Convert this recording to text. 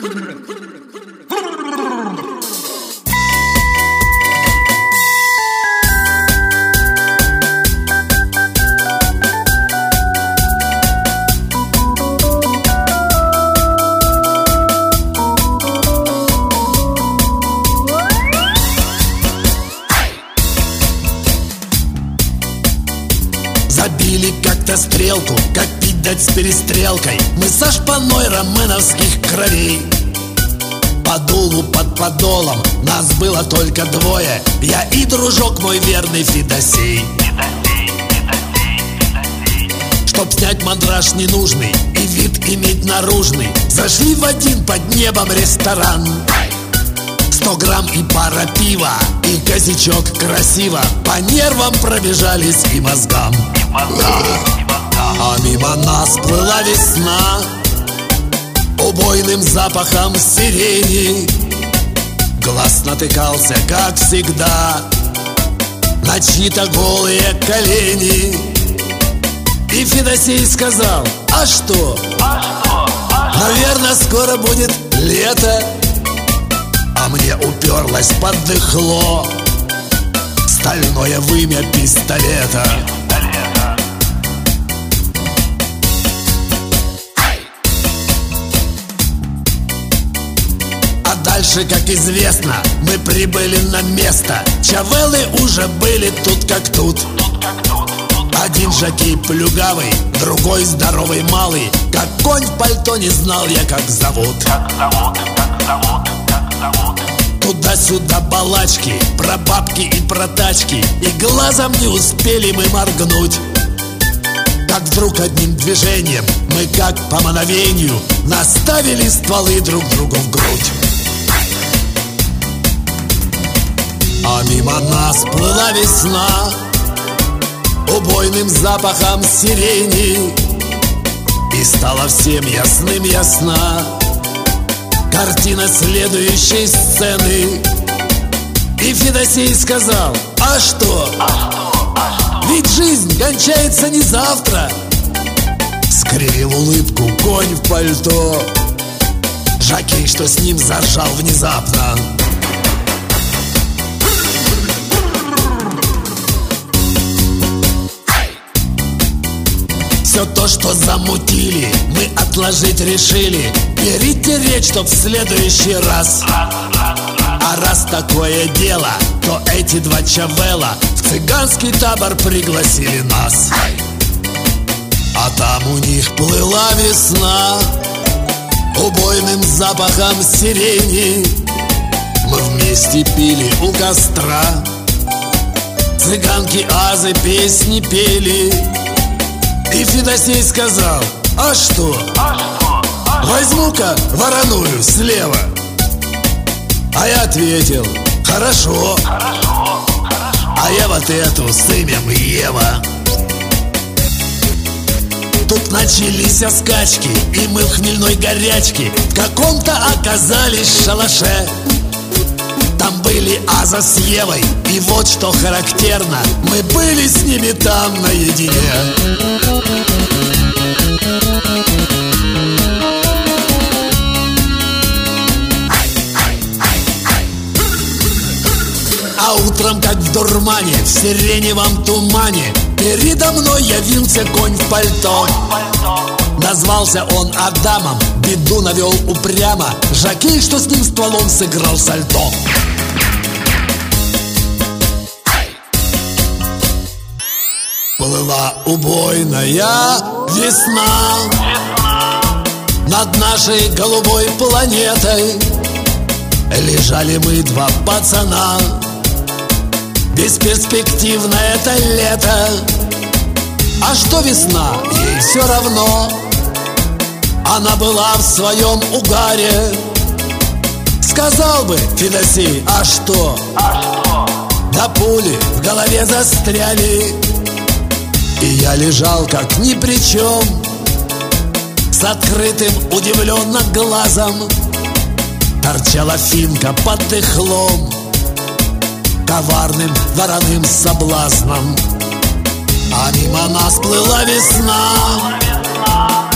Забили как-то стрелку, как пить дать с перестрелкой. Мы со шпаной романовских кровей. По дулу под подолом нас было только двое, я и дружок мой верный Федосей. Чтоб снять мандраж ненужный и вид иметь наружный, зашли в один под небом ресторан. 100 грамм и пара пива, и косячок красиво по нервам пробежались и мозгам. А мимо нас плыла весна убойным запахом сирени. Глаз натыкался, как всегда, на чьи-то голые колени. И Федосей сказал: а что? Наверное, скоро будет лето. А мне уперлось под дыхло стальное вымя пистолета. А дальше, как известно, мы прибыли на место. Чавеллы уже были тут как тут. Один жокей плюгавый, другой здоровый малый. Как конь в пальто, не знал я, как зовут. Туда-сюда балачки, про бабки и про тачки, и глазом не успели мы моргнуть, как вдруг одним движением мы, как по мановению, наставили стволы друг другу в грудь. А мимо нас плыла весна убойным запахом сирени. И стало всем ясным ясна картина следующей сцены. И Федосей сказал: а что? Ведь жизнь кончается не завтра. Скривил улыбку конь в пальто, жокей, что с ним заржал внезапно. Все то, что замутили, мы отложить решили, перетереть, чтоб в следующий раз. А раз такое дело, то эти два чавелла в цыганский табор пригласили нас. А там у них плыла весна убойным запахом сирени. Мы вместе пили у костра, цыганки азы песни пели. И Федосей сказал: а что? Возьму-ка вороную слева. А я ответил: хорошо. А я вот эту с именем Ева. Тут начались скачки, и мы в хмельной горячке в каком-то оказались шалаше. Там были Аза с Евой, и вот что характерно, мы были с ними там наедине. А утром, как в дурмане, в сиреневом тумане, передо мной явился конь в пальто. Назвался он Адамом, беду навел упрямо, жокей, что с ним стволом сыграл сальто. Плыла убойная весна над нашей голубой планетой. Лежали мы два пацана, бесперспективно это лето. А что весна, ей все равно, она была в своем угаре. Сказал бы Федосей: а что? Да пули в голове застряли. И я лежал как ни при чем, с открытым удивленно глазом. Торчала финка под дыхлом, коварным вороным соблазном. А мимо нас плыла весна